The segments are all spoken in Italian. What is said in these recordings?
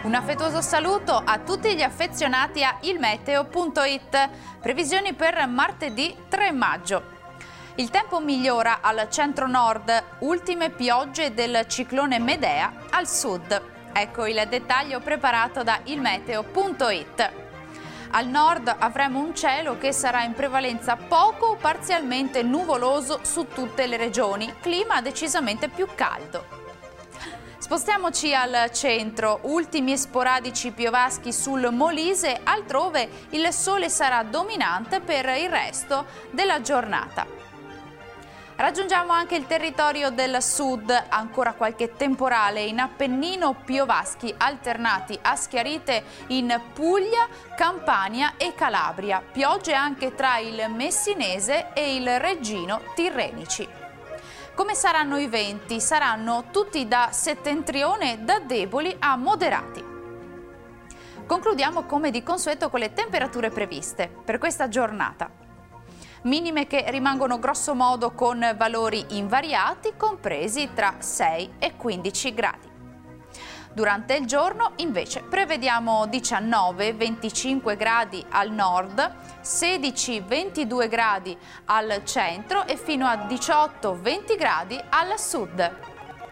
Un affettuoso saluto a tutti gli affezionati a ilmeteo.it. Previsioni per martedì 3 maggio. Il tempo migliora al centro-nord, ultime piogge del ciclone Medea al sud. Ecco il dettaglio preparato da ilmeteo.it. Al nord avremo un cielo che sarà in prevalenza poco o parzialmente nuvoloso su tutte le regioni, clima decisamente più caldo. Spostiamoci al centro, ultimi e sporadici piovaschi sul Molise, altrove il sole sarà dominante per il resto della giornata. Raggiungiamo anche il territorio del sud, ancora qualche temporale in Appennino, piovaschi alternati a schiarite in Puglia, Campania e Calabria, piogge anche tra il Messinese e il Reggino Tirrenici. Come saranno i venti? Saranno tutti da settentrione, da deboli a moderati. Concludiamo come di consueto con le temperature previste per questa giornata. Minime che rimangono grosso modo con valori invariati, compresi tra 6 e 15 gradi. Durante il giorno invece prevediamo 19-25 gradi al nord, 16-22 gradi al centro e fino a 18-20 gradi al sud.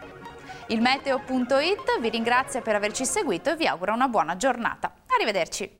Il meteo.it vi ringrazia per averci seguito e vi augura una buona giornata. Arrivederci!